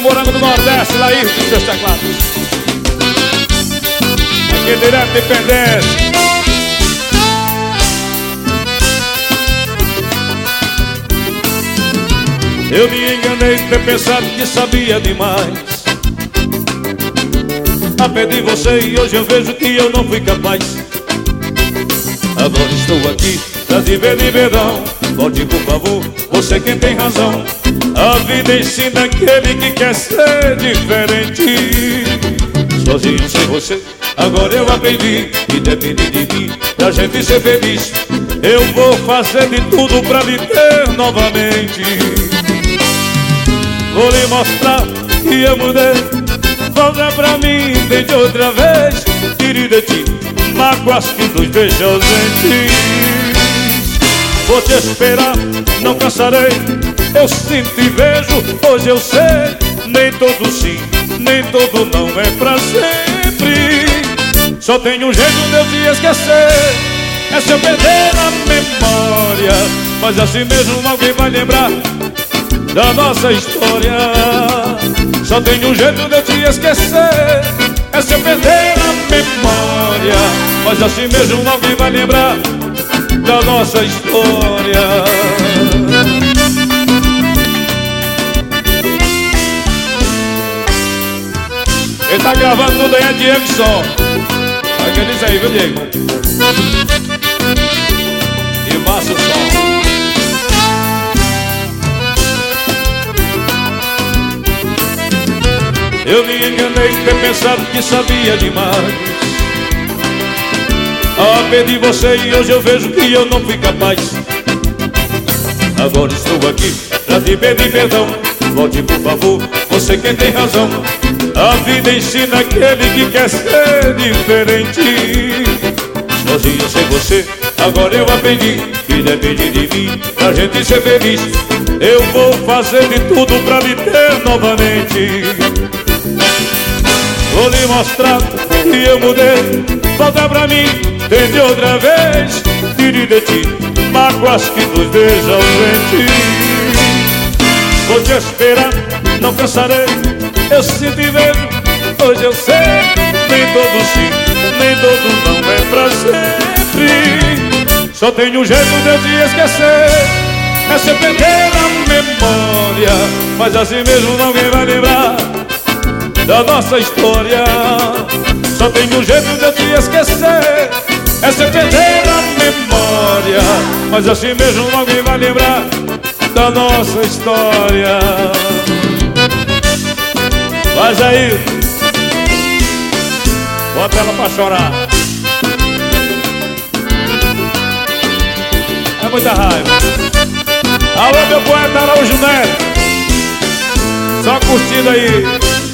Morango do Nordeste, Laís dos seus teclados. Aqui direto de Pendente. Eu me enganei de ter pensado que sabia demais. A pé de você e hoje eu vejo que eu não fui capaz. Agora estou aqui pra te pedir perdão. Volte por favor, você quem tem razão. A vida ensina aquele que quer ser diferente. Sozinho sem você, agora eu aprendi que depende de mim pra gente ser feliz. Eu vou fazer de tudo pra lhe ter novamente. Vou lhe mostrar que eu mudei. Volta pra mim, vem de outra vez. Tire de ti mágoas que nos deixam ausentes. Vou te esperar, não cansarei. Eu sinto e vejo, hoje eu sei. Nem todo sim, nem todo não é pra sempre. Só tem um jeito de eu te esquecer. É se eu perder a memória. Mas assim mesmo alguém vai lembrar da nossa história. Só tem um jeito de eu te esquecer. É se eu perder a memória. Mas assim mesmo alguém vai lembrar da nossa história. Ele tá gravando tudo aí, é Diego só. Aqueles aí, viu, Diego? E Márcio Som. Eu me enganei de ter pensado que sabia demais. A pé de você e hoje eu vejo que eu não fui capaz. Agora estou aqui pra te pedir perdão. Volte por favor, você quem tem razão. A vida ensina aquele que quer ser diferente. Sozinho sem você, agora eu aprendi que depende de mim pra gente ser feliz. Eu vou fazer de tudo pra lhe ter novamente. Vou lhe mostrar que eu mudei. Volta pra mim, tente outra vez. Tire de ti mágoas que nos deixam ausentes. Vou te esperar, não cansarei. Eu sinto e vejo, hoje eu sei. Nem todo sim, nem todo não é pra sempre. Só tem um jeito de eu te esquecer. É se eu perder a memória. Mas assim mesmo ninguém vai lembrar da nossa história. Só tem um jeito de eu te esquecer. É se eu perder a memória. Mas assim mesmo alguém vai lembrar da nossa história. Faz aí. Bota ela pra chorar. É muita raiva. Alô, meu poeta Araújo Neto. Só curtindo aí.